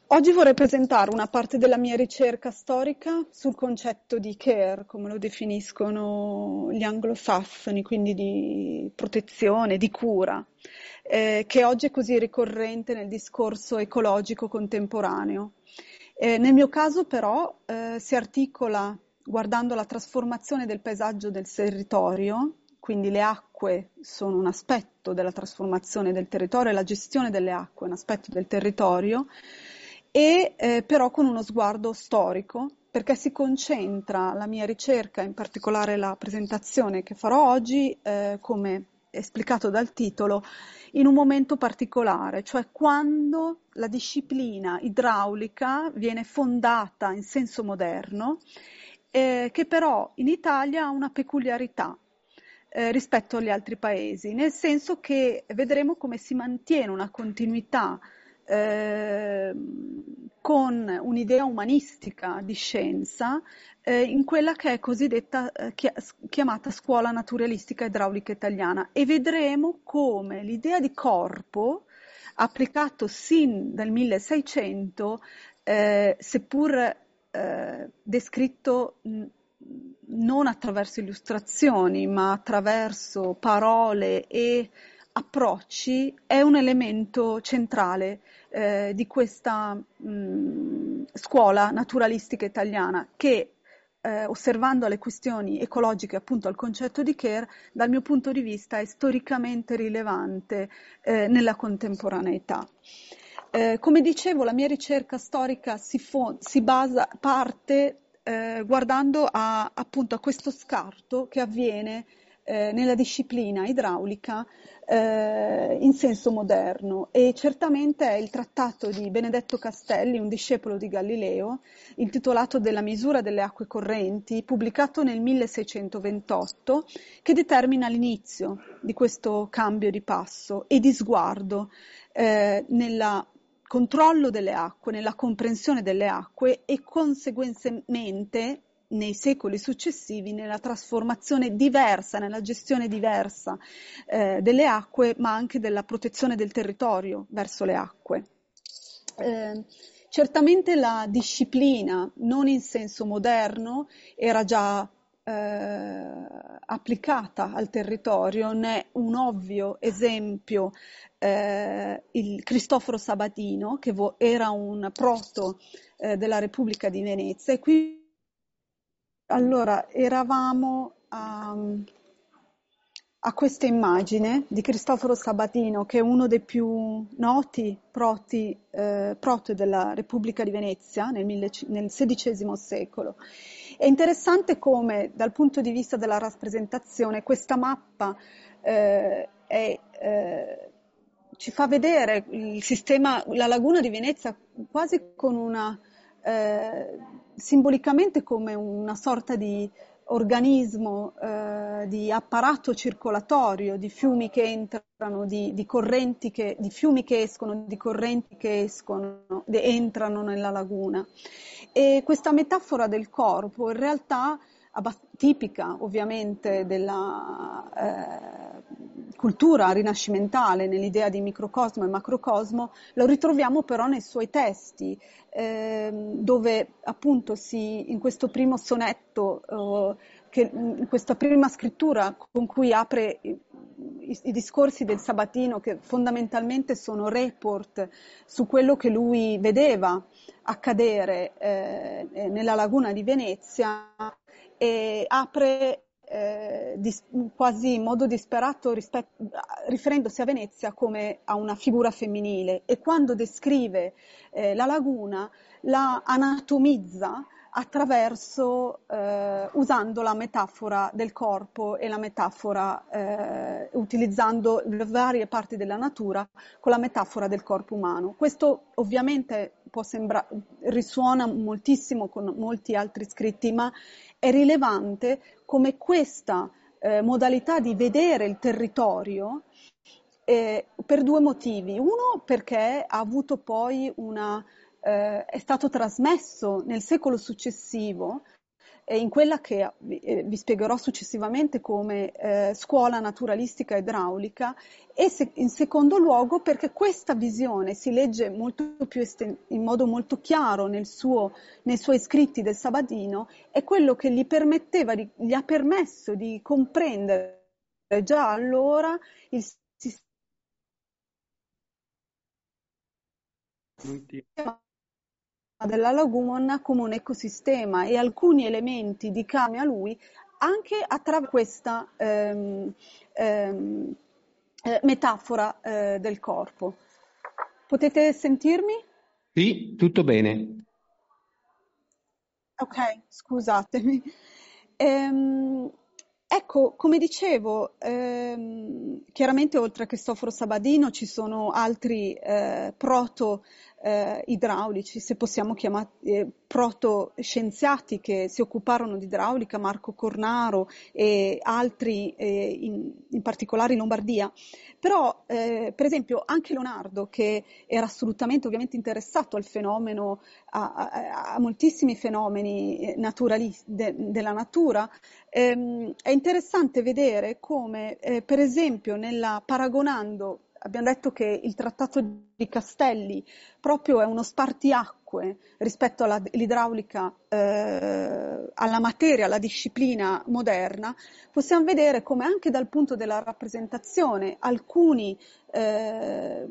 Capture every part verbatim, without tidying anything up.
Oggi vorrei presentare una parte della mia ricerca storica sul concetto di care, come lo definiscono gli anglosassoni, quindi di protezione, di cura, eh, che oggi è così ricorrente nel discorso ecologico contemporaneo. Eh, nel mio caso però eh, si articola guardando la trasformazione del paesaggio del territorio, quindi le acque sono un aspetto della trasformazione del territorio e la gestione delle acque è un aspetto del territorio, e eh, però con uno sguardo storico, perché si concentra la mia ricerca, in particolare la presentazione che farò oggi, eh, come esplicato dal titolo, in un momento particolare, cioè quando la disciplina idraulica viene fondata in senso moderno, eh, che però in Italia ha una peculiarità eh, rispetto agli altri paesi, nel senso che vedremo come si mantiene una continuità eh, con un'idea umanistica di scienza eh, in quella che è cosiddetta eh, chia- chiamata scuola naturalistica idraulica italiana, e vedremo come l'idea di corpo applicato sin dal milleseicento, eh, seppur eh, descritto mh, non attraverso illustrazioni, ma attraverso parole e approcci, è un elemento centrale eh, di questa mh, scuola naturalistica italiana che, eh, osservando le questioni ecologiche, appunto al concetto di care, dal mio punto di vista è storicamente rilevante eh, nella contemporaneità. Eh, come dicevo, la mia ricerca storica si, fo- si basa, parte eh, guardando a, appunto a questo scarto che avviene eh, nella disciplina idraulica eh, in senso moderno, e certamente è il trattato di Benedetto Castelli, un discepolo di Galileo, intitolato Della misura delle acque correnti, pubblicato nel milleseicentoventotto, che determina l'inizio di questo cambio di passo e di sguardo eh, nel controllo delle acque, nella comprensione delle acque e conseguentemente nei secoli successivi nella trasformazione diversa, nella gestione diversa eh, delle acque, ma anche della protezione del territorio verso le acque. Eh, certamente la disciplina, non in senso moderno, era già eh, applicata al territorio, ne è un ovvio esempio eh, il Cristoforo Sabatino, che vo- era un proto eh, della Repubblica di Venezia, e qui allora eravamo a, a questa immagine di Cristoforo Sabatino, che è uno dei più noti proti, eh, proto della Repubblica di Venezia nel, mille, nel sedicesimo secolo. È interessante come, dal punto di vista della rappresentazione, questa mappa eh, è, eh, ci fa vedere il sistema, la laguna di Venezia quasi con una, eh, simbolicamente come una sorta di organismo, eh, di apparato circolatorio, di fiumi che entrano, di, di correnti che, di fiumi che escono, di correnti che escono, de, entrano nella laguna. E questa metafora del corpo in realtà tipica ovviamente della eh, cultura rinascimentale, nell'idea di microcosmo e macrocosmo, lo ritroviamo però nei suoi testi, eh, dove appunto si, in questo primo sonetto, eh, che, in questa prima scrittura con cui apre i, i, i discorsi del Sabatino, che fondamentalmente sono report su quello che lui vedeva accadere eh, nella laguna di Venezia, e apre eh, dis- quasi in modo disperato rispet- riferendosi a Venezia come a una figura femminile, e quando descrive eh, la laguna la anatomizza attraverso, eh, usando la metafora del corpo e la metafora, eh, utilizzando le varie parti della natura con la metafora del corpo umano. Questo ovviamente può sembrare, risuona moltissimo con molti altri scritti, ma è rilevante come questa eh, modalità di vedere il territorio eh, per due motivi. Uno, perché ha avuto poi una, eh, è stato trasmesso nel secolo successivo e in quella che eh, vi spiegherò successivamente come eh, scuola naturalistica idraulica, e se, in secondo luogo perché questa visione si legge molto più esten- in modo molto chiaro nel suo, nei suoi scritti del Sabadino, è quello che gli permetteva, di, gli ha permesso di comprendere già allora il sistema Non ti- della laguna come un ecosistema e alcuni elementi di cambio a lui anche attraverso questa ehm, ehm, eh, metafora eh, del corpo. Potete sentirmi? Sì, tutto bene. Ok, scusatemi. Ehm, ecco, come dicevo, ehm, chiaramente oltre a Cristoforo Sabadino ci sono altri eh, proto eh, idraulici, se possiamo chiamare eh, proto scienziati che si occuparono di idraulica, Marco Cornaro e altri, eh, in, in particolare in Lombardia. Però, eh, per esempio, anche Leonardo, che era assolutamente ovviamente interessato al fenomeno, a, a, a moltissimi fenomeni naturali, de, della natura, ehm, è interessante vedere come, eh, per esempio, nella, paragonando, abbiamo detto che il Trattato di Castelli proprio è uno spartiacque rispetto all'idraulica, eh, alla materia, alla disciplina moderna, possiamo vedere come anche dal punto della rappresentazione alcuni eh,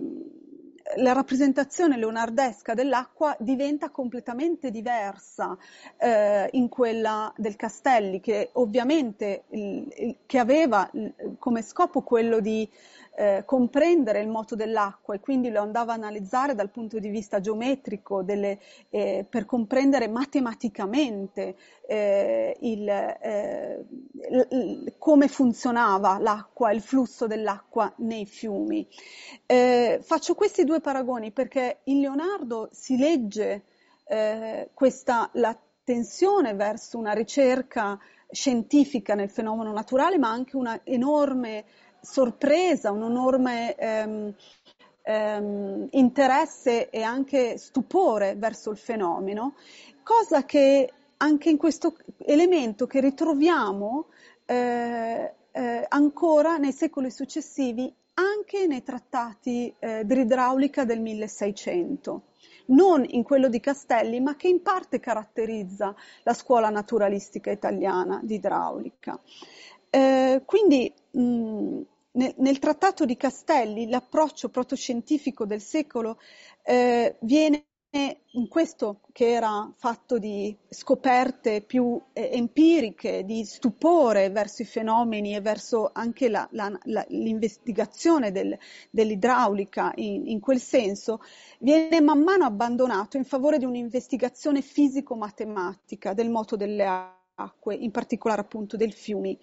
la rappresentazione leonardesca dell'acqua diventa completamente diversa eh, in quella del Castelli, che ovviamente il, il, che aveva il, come scopo quello di eh, comprendere il moto dell'acqua e quindi lo andava a analizzare dal punto di vista geometrico delle, eh, per comprendere matematicamente eh, il, eh, il, come funzionava l'acqua, il flusso dell'acqua nei fiumi. Eh, faccio questi due paragoni perché in Leonardo si legge eh, questa, la tensione verso una ricerca scientifica nel fenomeno naturale, ma anche una enorme sorpresa, un enorme ehm, ehm, interesse e anche stupore verso il fenomeno, cosa che anche in questo elemento che ritroviamo eh, eh, ancora nei secoli successivi anche nei trattati eh, dell'idraulica del milleseicento, non in quello di Castelli, ma che in parte caratterizza la scuola naturalistica italiana di idraulica. Eh, quindi mh, nel, nel trattato di Castelli l'approccio protoscientifico del secolo eh, viene in questo che era fatto di scoperte più eh, empiriche, di stupore verso i fenomeni e verso anche la, la, la, l'investigazione del, dell'idraulica in, in quel senso, viene man mano abbandonato in favore di un'investigazione fisico-matematica del moto delle acque, in particolare appunto dei fiumi,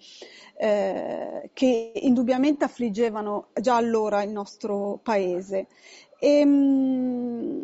eh, che indubbiamente affliggevano già allora il nostro paese. E, mh,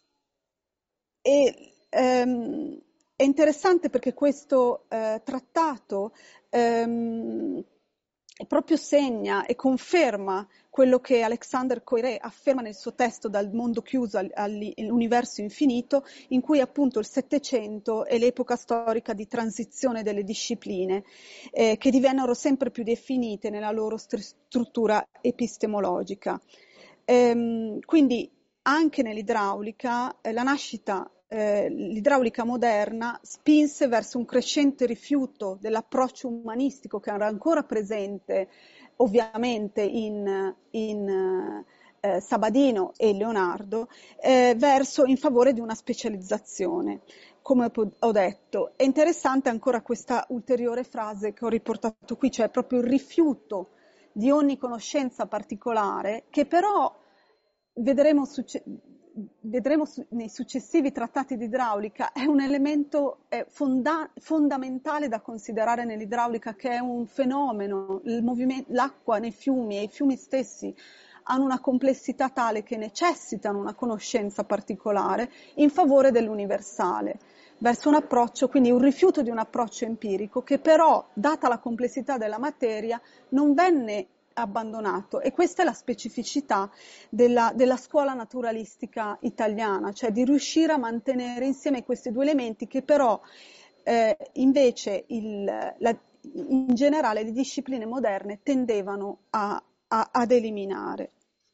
e, ehm, è interessante perché questo eh, trattato ehm, proprio segna e conferma quello che Alexander Coiré afferma nel suo testo Dal mondo chiuso all'universo infinito, in cui appunto il Settecento è l'epoca storica di transizione delle discipline, eh, che divennero sempre più definite nella loro str- struttura epistemologica. Ehm, quindi anche nell'idraulica, eh, la nascita, eh, l'idraulica moderna spinse verso un crescente rifiuto dell'approccio umanistico che era ancora presente ovviamente in, in eh, Sabadino e Leonardo, eh, verso in favore di una specializzazione. Come ho detto, è interessante ancora questa ulteriore frase che ho riportato qui, cioè proprio il rifiuto di ogni conoscenza particolare, che però vedremo, succe- vedremo su- nei successivi trattati di idraulica, è un elemento eh, fonda- fondamentale da considerare nell'idraulica, che è un fenomeno, il movimento, l'acqua nei fiumi e i fiumi stessi hanno una complessità tale che necessitano una conoscenza particolare in favore dell'universale, verso un approccio, quindi un rifiuto di un approccio empirico che però, data la complessità della materia, non venne abbandonato, e questa è la specificità della, della scuola naturalistica italiana, cioè di riuscire a mantenere insieme questi due elementi che però eh, invece il, la, in generale le discipline moderne tendevano a, a, ad eliminare.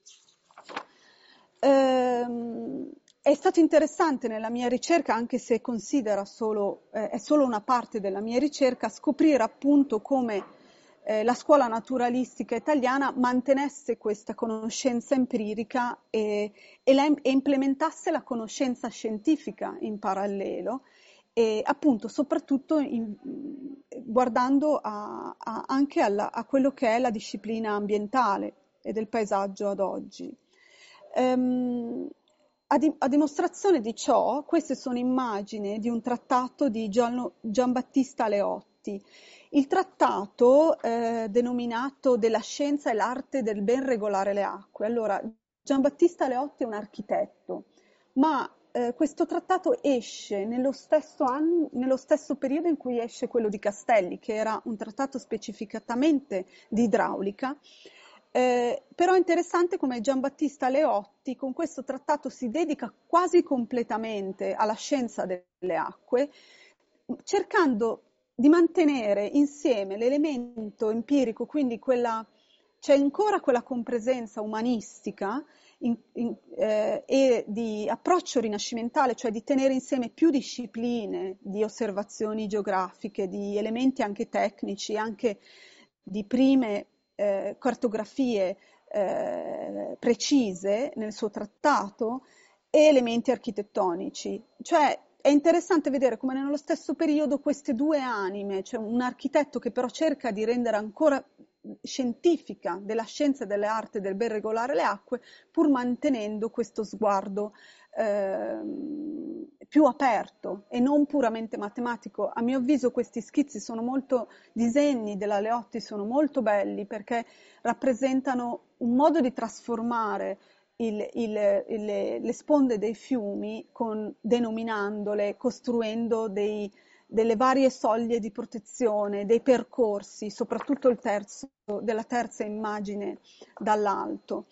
Ehm, è stato interessante nella mia ricerca, anche se considera solo, eh, è solo una parte della mia ricerca, scoprire appunto come eh, la scuola naturalistica italiana mantenesse questa conoscenza empirica e, e, la, e implementasse la conoscenza scientifica in parallelo, e appunto soprattutto in, guardando a, a, anche alla, a quello che è la disciplina ambientale e del paesaggio ad oggi. Um, a, di, a dimostrazione di ciò, queste sono immagini di un trattato di Gian, Giambattista Aleotti. Il trattato eh, denominato Della scienza e l'arte del ben regolare le acque. Allora, Giambattista Aleotti è un architetto, ma eh, questo trattato esce nello stesso anno, nello stesso periodo in cui esce quello di Castelli, che era un trattato specificatamente di idraulica. Eh, però è interessante come Giambattista Aleotti con questo trattato si dedica quasi completamente alla scienza delle acque, cercando di mantenere insieme l'elemento empirico, quindi quella, c'è ancora quella compresenza umanistica in, in, eh, e di approccio rinascimentale, cioè di tenere insieme più discipline di osservazioni geografiche, di elementi anche tecnici, anche di prime eh, cartografie eh, precise nel suo trattato e elementi architettonici. Cioè è interessante vedere come nello stesso periodo queste due anime, cioè un architetto che però cerca di rendere ancora scientifica della scienza e delle arti del ben regolare le acque, pur mantenendo questo sguardo eh, più aperto e non puramente matematico. A mio avviso questi schizzi sono molto, disegni della Aleotti sono molto belli perché rappresentano un modo di trasformare il, il, il, le sponde dei fiumi con, denominandole, costruendo dei, delle varie soglie di protezione, dei percorsi, soprattutto il terzo, della terza immagine dall'alto.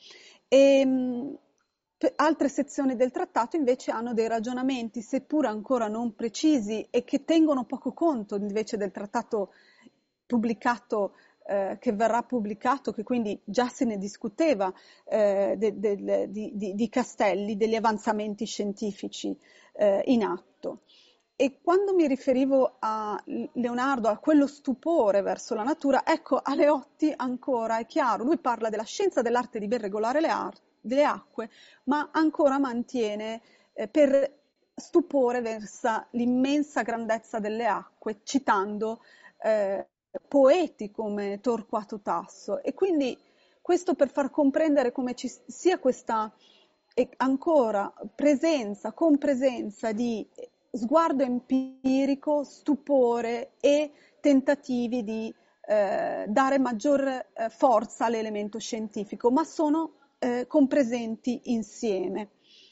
E, altre sezioni del trattato invece hanno dei ragionamenti, seppur ancora non precisi, e che tengono poco conto invece del trattato pubblicato, eh, che verrà pubblicato, che quindi già se ne discuteva, eh, de, de, di, di, di Castelli, degli avanzamenti scientifici eh, in atto. E quando mi riferivo a Leonardo, a quello stupore verso la natura, ecco, Aleotti ancora è chiaro, lui parla della scienza dell'arte di ben regolare le, arti, le acque, ma ancora mantiene eh, per stupore verso l'immensa grandezza delle acque, citando eh, poeti come Torquato Tasso. E quindi questo per far comprendere come ci sia questa e ancora presenza, compresenza di sguardo empirico, stupore e tentativi di eh, dare maggior eh, forza all'elemento scientifico, ma sono eh, compresenti insieme.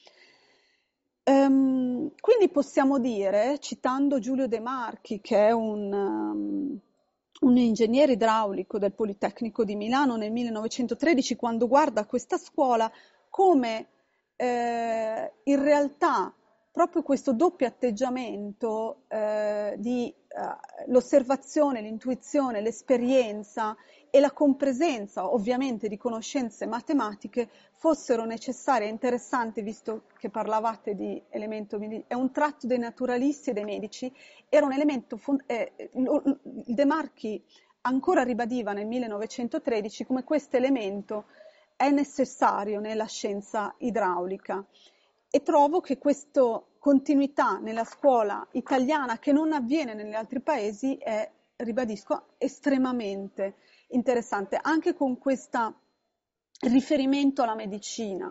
Um, quindi possiamo dire, citando Giulio De Marchi, che è un, um, un ingegnere idraulico del Politecnico di Milano nel millenovecentotredici, quando guarda questa scuola, come eh, in realtà proprio questo doppio atteggiamento eh, di eh, l'osservazione, l'intuizione, l'esperienza e la compresenza ovviamente di conoscenze matematiche fossero necessarie e interessanti, visto che parlavate di elemento, è un tratto dei naturalisti e dei medici, era un elemento, eh, De Marchi ancora ribadiva nel millenovecentotredici come questo elemento è necessario nella scienza idraulica. E trovo che questa continuità nella scuola italiana, che non avviene negli altri paesi, è, ribadisco, estremamente interessante, anche con questo riferimento alla medicina.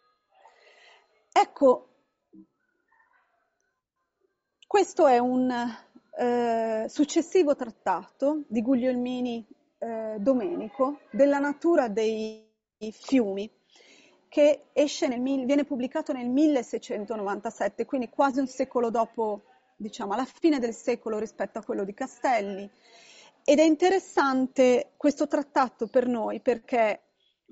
Ecco, questo è un eh, successivo trattato di Guglielmini eh, Domenico della natura dei fiumi, che esce nel, viene pubblicato nel milleseicentonovantasette, quindi quasi un secolo dopo, diciamo alla fine del secolo rispetto a quello di Castelli. Ed è interessante questo trattato per noi perché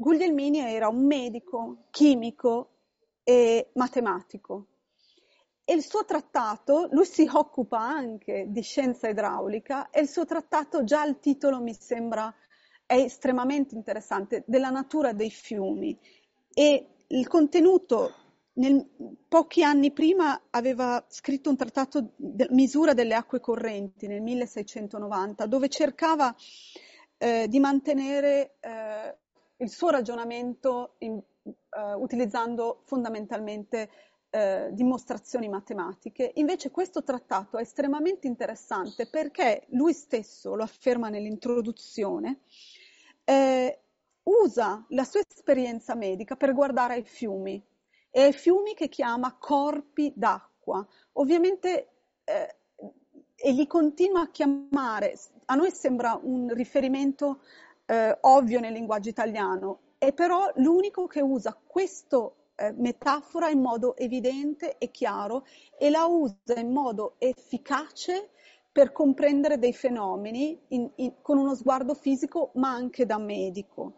Guglielmini era un medico, chimico e matematico e il suo trattato, lui si occupa anche di scienza idraulica e il suo trattato, già il titolo mi sembra, è estremamente interessante, della natura dei fiumi. E il contenuto, nel, pochi anni prima aveva scritto un trattato di misura delle acque correnti nel milleseicentonovanta, dove cercava eh, di mantenere eh, il suo ragionamento in, eh, utilizzando fondamentalmente eh, dimostrazioni matematiche. Invece questo trattato è estremamente interessante perché lui stesso lo afferma nell'introduzione, eh, usa la sua esperienza medica per guardare ai fiumi e ai fiumi che chiama corpi d'acqua. Ovviamente eh, e li continua a chiamare, a noi sembra un riferimento eh, ovvio nel linguaggio italiano, è però l'unico che usa questa eh, metafora in modo evidente e chiaro e la usa in modo efficace per comprendere dei fenomeni in, in, con uno sguardo fisico ma anche da medico.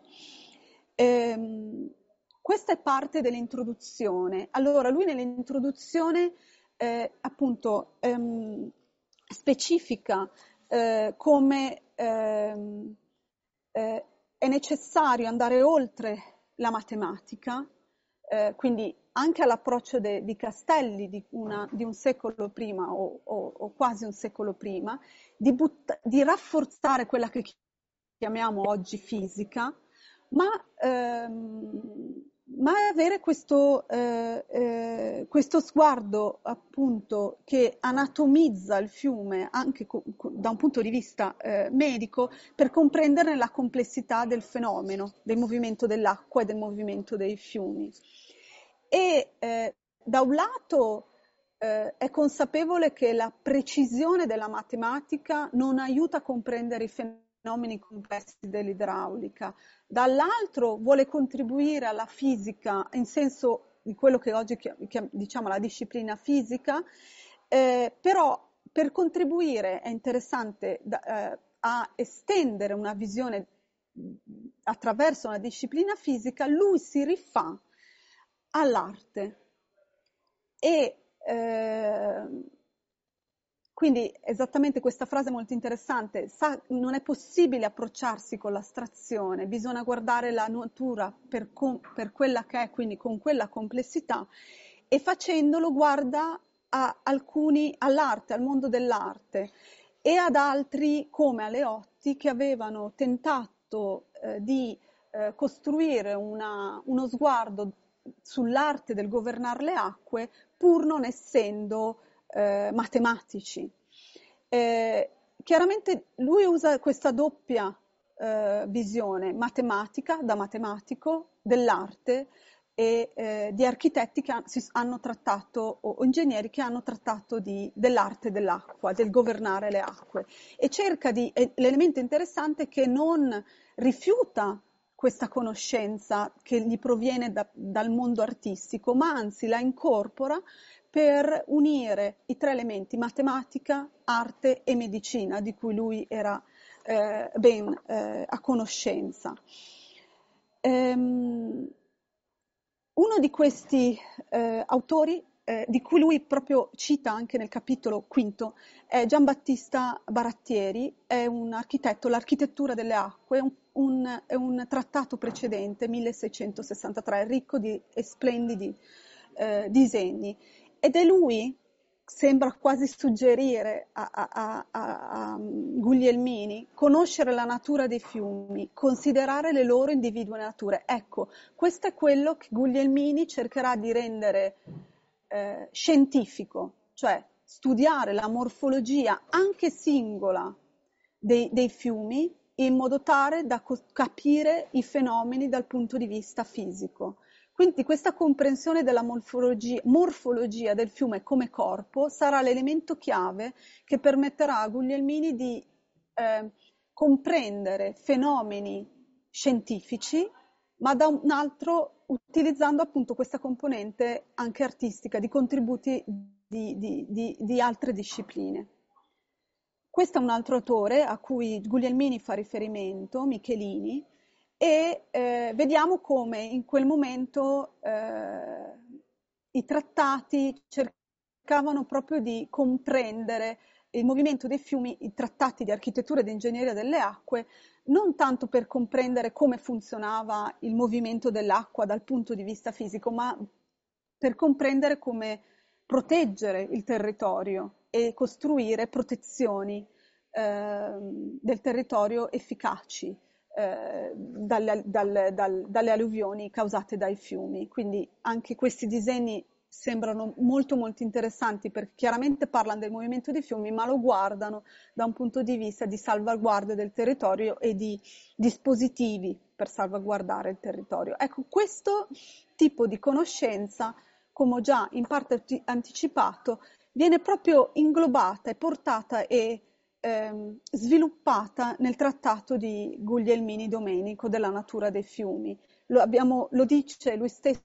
Ehm, questa è parte dell'introduzione. Allora, lui nell'introduzione eh, appunto ehm, specifica eh, come ehm, eh, è necessario andare oltre la matematica, eh, quindi anche all'approccio de, di Castelli di, una, di un secolo prima o, o, o quasi un secolo prima, di, butta, di rafforzare quella che chiamiamo oggi fisica, ma, ehm, ma avere questo, eh, eh, questo sguardo appunto che anatomizza il fiume anche co- co- da un punto di vista eh, medico per comprenderne la complessità del fenomeno, del movimento dell'acqua e del movimento dei fiumi. E eh, da un lato eh, è consapevole che la precisione della matematica non aiuta a comprendere i fenomeni complessi dell'idraulica, dall'altro vuole contribuire alla fisica in senso di quello che oggi diciamo la disciplina fisica, eh, però per contribuire è interessante da, eh, a estendere una visione attraverso una disciplina fisica, lui si rifà all'arte e eh, quindi esattamente questa frase è molto interessante, sa, non è possibile approcciarsi con l'astrazione, bisogna guardare la natura per, com, per quella che è, quindi con quella complessità, e facendolo guarda a alcuni, all'arte, al mondo dell'arte e ad altri come Aleotti che avevano tentato eh, di eh, costruire una, uno sguardo sull'arte del governare le acque pur non essendo eh, matematici. Eh, chiaramente lui usa questa doppia eh, visione matematica, da matematico, dell'arte e eh, di architetti che han, si, hanno trattato, o, o ingegneri che hanno trattato di, dell'arte dell'acqua, del governare le acque. E cerca di, eh, l'elemento interessante è che non rifiuta questa conoscenza che gli proviene da, dal mondo artistico, ma anzi la incorpora per unire i tre elementi matematica, arte e medicina, di cui lui era eh, ben eh, a conoscenza. Ehm, uno di questi eh, autori, eh, di cui lui proprio cita anche nel capitolo quinto, è Giambattista Barattieri, è un architetto, l'architettura delle acque, un, un, è un trattato precedente, milleseicentosessantatré, ricco di e splendidi eh, disegni. Ed è lui, sembra quasi suggerire a, a, a, a Guglielmini, conoscere la natura dei fiumi, considerare le loro individue nature. Ecco, questo è quello che Guglielmini cercherà di rendere eh, scientifico, cioè studiare la morfologia anche singola dei, dei fiumi in modo tale da co- capire i fenomeni dal punto di vista fisico. Quindi questa comprensione della morfologia, morfologia del fiume come corpo sarà l'elemento chiave che permetterà a Guglielmini di eh, comprendere fenomeni scientifici, ma da un altro utilizzando appunto questa componente anche artistica di contributi di, di, di, di altre discipline. Questo è un altro autore a cui Guglielmini fa riferimento, Michelini, e eh, vediamo come in quel momento eh, i trattati cercavano cercavano proprio di comprendere il movimento dei fiumi, i trattati di architettura e di ingegneria delle acque, non tanto per comprendere come funzionava il movimento dell'acqua dal punto di vista fisico, ma per comprendere come proteggere il territorio e costruire protezioni eh, del territorio efficaci eh, dalle, dal- dal- dalle alluvioni causate dai fiumi. Quindi anche questi disegni sembrano molto molto interessanti perché chiaramente parlano del movimento dei fiumi, ma lo guardano da un punto di vista di salvaguardia del territorio e di dispositivi per salvaguardare il territorio. Ecco, questo tipo di conoscenza, come ho già in parte anticipato, viene proprio inglobata e portata e ehm, sviluppata nel trattato di Guglielmini Domenico della natura dei fiumi. Lo, abbiamo, lo dice lui stesso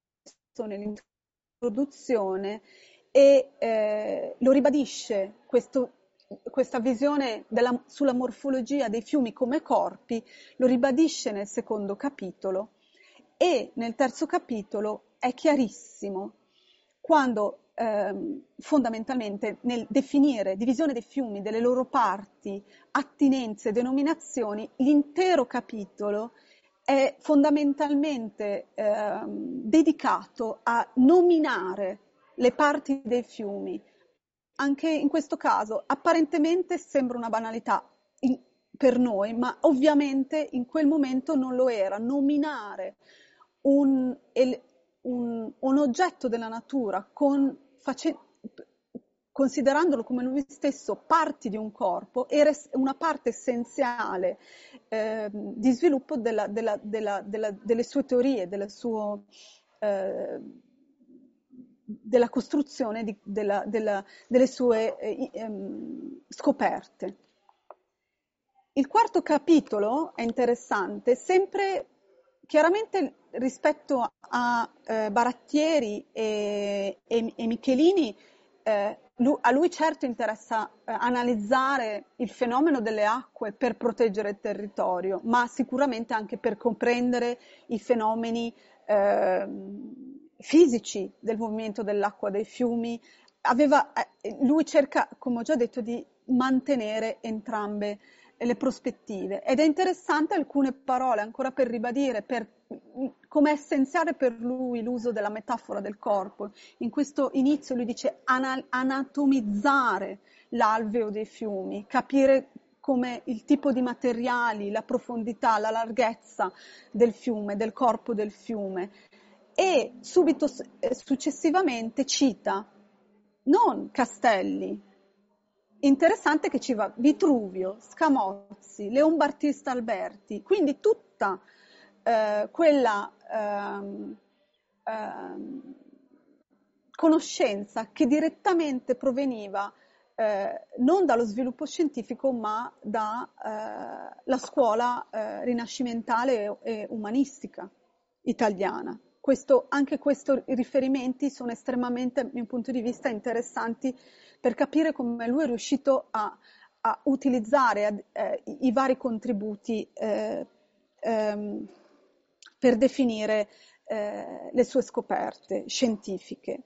nell'introduzione e eh, lo ribadisce questo, questa visione della, sulla morfologia dei fiumi come corpi, lo ribadisce nel secondo capitolo e nel terzo capitolo è chiarissimo quando ehm, fondamentalmente nel definire divisione dei fiumi, delle loro parti, attinenze, denominazioni, l'intero capitolo è fondamentalmente ehm, dedicato a nominare le parti dei fiumi. Anche in questo caso apparentemente sembra una banalità in, per noi, ma ovviamente in quel momento non lo era. Nominare un, un, un oggetto della natura con, face, considerandolo come lui stesso parti di un corpo, era una parte essenziale eh, di sviluppo della, della, della, della, delle sue teorie, delle sue, eh, della costruzione di, della, della, delle sue eh, ehm, scoperte. Il quarto capitolo è interessante, sempre chiaramente rispetto a eh, Barattieri e, e, e Michelini, eh, lui, a lui certo interessa eh, analizzare il fenomeno delle acque per proteggere il territorio, ma sicuramente anche per comprendere i fenomeni eh, fisici del movimento dell'acqua dei fiumi. Aveva, eh, lui cerca, come ho già detto, di mantenere entrambe le prospettive ed è interessante alcune parole ancora per ribadire per, come è essenziale per lui l'uso della metafora del corpo. In questo inizio lui dice ana- anatomizzare l'alveo dei fiumi, capire come il tipo di materiali, la profondità, la larghezza del fiume, del corpo del fiume e subito successivamente cita non Castelli. Interessante che ci va Vitruvio, Scamozzi, Leon Battista Alberti, quindi tutta eh, quella ehm, ehm, conoscenza che direttamente proveniva eh, non dallo sviluppo scientifico ma dalla eh, scuola eh, rinascimentale e, e umanistica italiana. Questo, anche questi riferimenti sono estremamente, dal mio punto di vista, interessanti per capire come lui è riuscito a, a utilizzare eh, i, i vari contributi eh, ehm, per definire eh, le sue scoperte scientifiche.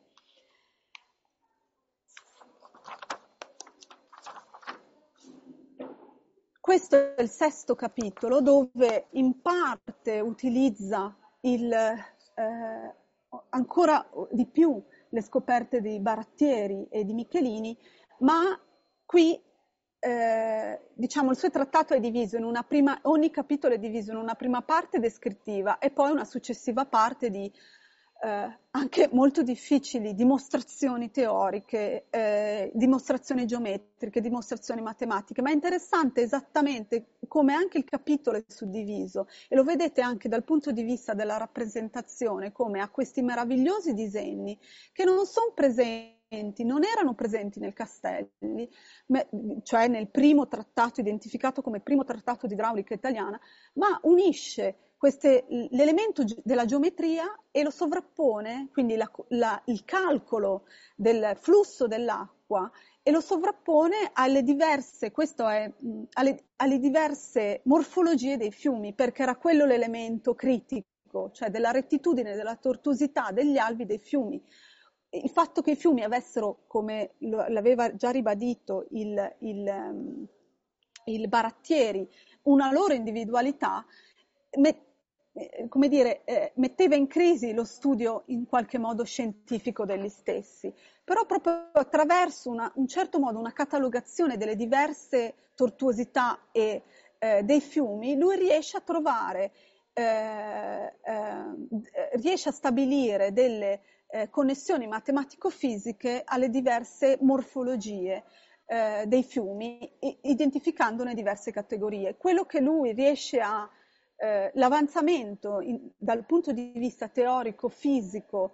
Questo è il sesto capitolo dove in parte utilizza il, eh, ancora di più le scoperte di Barattieri e di Michelini, ma qui eh, diciamo il suo trattato è diviso in una prima, ogni capitolo è diviso in una prima parte descrittiva e poi una successiva parte di eh, anche molto difficili dimostrazioni teoriche, eh, dimostrazioni geometriche, dimostrazioni matematiche, ma è interessante esattamente come anche il capitolo è suddiviso e lo vedete anche dal punto di vista della rappresentazione, come ha questi meravigliosi disegni che non sono presenti, non erano presenti nel Castelli, cioè nel primo trattato identificato come primo trattato di idraulica italiana, ma unisce queste, l'elemento della geometria e lo sovrappone, quindi la, la, il calcolo del flusso dell'acqua e lo sovrappone alle diverse, questo è, alle, alle diverse morfologie dei fiumi, perché era quello l'elemento critico, cioè della rettitudine, della tortuosità degli alvi dei fiumi. il fatto che i fiumi avessero, come lo- l'aveva già ribadito il, il, ehm, il Barattieri, una loro individualità, me- eh, come dire, eh, metteva in crisi lo studio in qualche modo scientifico degli stessi. Però proprio attraverso una, un certo modo una catalogazione delle diverse tortuosità e, eh, dei fiumi, lui riesce a trovare, eh, eh, riesce a stabilire delle eh, connessioni matematico-fisiche alle diverse morfologie eh, dei fiumi, i- identificandone diverse categorie. Quello che lui riesce a, eh, l'avanzamento in- dal punto di vista teorico, fisico,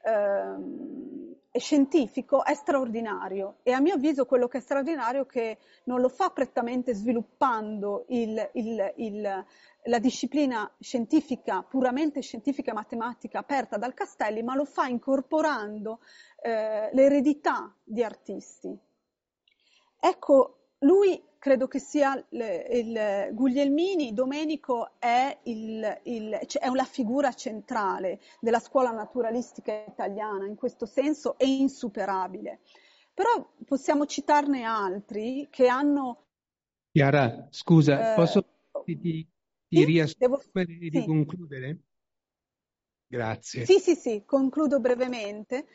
ehm, e scientifico è straordinario, e a mio avviso quello che è straordinario è che non lo fa prettamente sviluppando il, il, il, la disciplina scientifica, puramente scientifica e matematica aperta dal Castelli, ma lo fa incorporando eh, l'eredità di artisti. Ecco, lui credo che sia il, il Guglielmini, Domenico è, il, il, cioè è la figura centrale della scuola naturalistica italiana, in questo senso è insuperabile. Però possiamo citarne altri che hanno... Chiara, scusa, eh, posso ti, ti, ti sì, devo, riassumere e di sì. concludere? Grazie. Sì, sì, sì, concludo brevemente.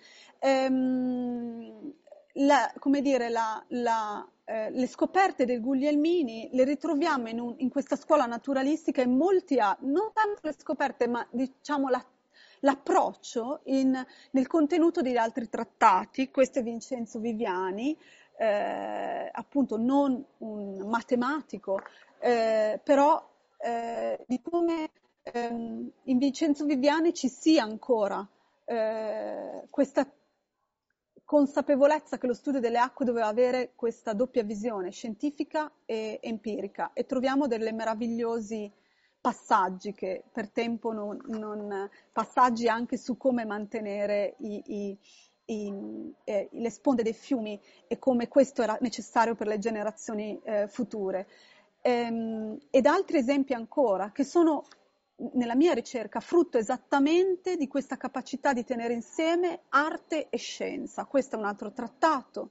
Ehm, la- come dire, la- la, eh, le scoperte del Guglielmini le ritroviamo in, un- in questa scuola naturalistica in molti altri, non tanto le scoperte, ma diciamo la- l'approccio in- nel contenuto di altri trattati. Questo è Vincenzo Viviani, eh, appunto non un matematico, eh, però eh, di come ehm, in Vincenzo Viviani ci sia ancora eh, questa consapevolezza che lo studio delle acque doveva avere questa doppia visione scientifica e empirica, e troviamo delle meravigliosi passaggi che per tempo non, non- passaggi anche su come mantenere i- i- i- eh, le sponde dei fiumi e come questo era necessario per le generazioni eh, future. Ehm, ed altri esempi ancora che sono nella mia ricerca frutto esattamente di questa capacità di tenere insieme arte e scienza. Questo è un altro trattato,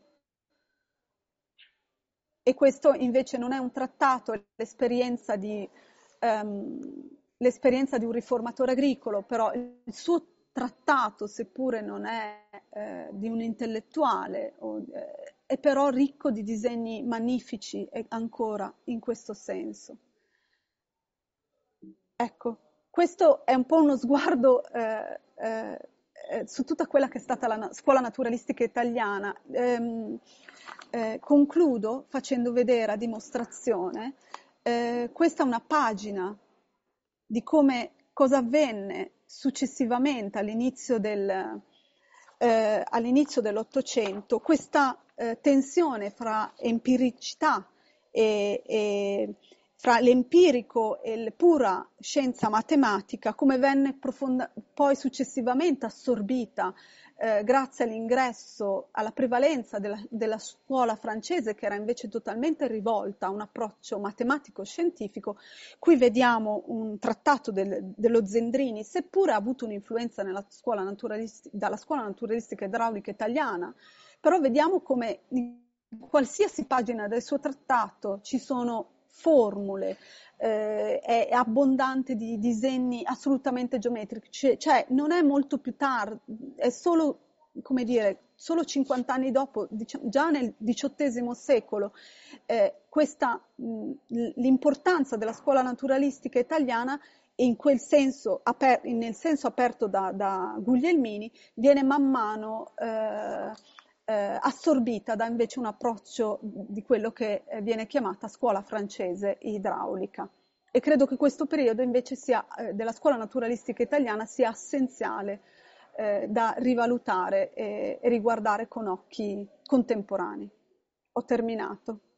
e questo invece non è un trattato, è l'esperienza di, ehm, l'esperienza di un riformatore agricolo, però il suo trattato, seppure non è eh, di un intellettuale, o, eh, è però ricco di disegni magnifici e ancora in questo senso. Ecco, questo è un po' uno sguardo eh, eh, eh, su tutta quella che è stata la na- scuola naturalistica italiana. Ehm, eh, concludo facendo vedere a dimostrazione, eh, questa è una pagina di come cosa avvenne successivamente all'inizio del, eh, all'inizio dell'Ottocento, questa eh, tensione fra empiricità e, e fra l'empirico e la pura scienza matematica, come venne profonda- poi successivamente assorbita eh, grazie all'ingresso, alla prevalenza della, della scuola francese, che era invece totalmente rivolta a un approccio matematico-scientifico. Qui vediamo un trattato del- dello Zendrini, seppure ha avuto un'influenza nella scuola naturalisti- dalla scuola naturalistica idraulica italiana, però vediamo come in qualsiasi pagina del suo trattato ci sono formule, eh, è, è abbondante di disegni assolutamente geometrici, cioè, cioè non è molto più tardi, è solo, come dire, solo cinquanta anni dopo, diciamo, già nel diciottesimo secolo, eh, questa, mh, l'importanza della scuola naturalistica italiana, e in quel senso, aper- nel senso aperto da, da Guglielmini, viene man mano eh, eh, assorbita da invece un approccio di quello che eh, viene chiamata scuola francese idraulica. E credo che questo periodo invece sia, eh, della scuola naturalistica italiana sia essenziale eh, da rivalutare e, e riguardare con occhi contemporanei. Ho terminato.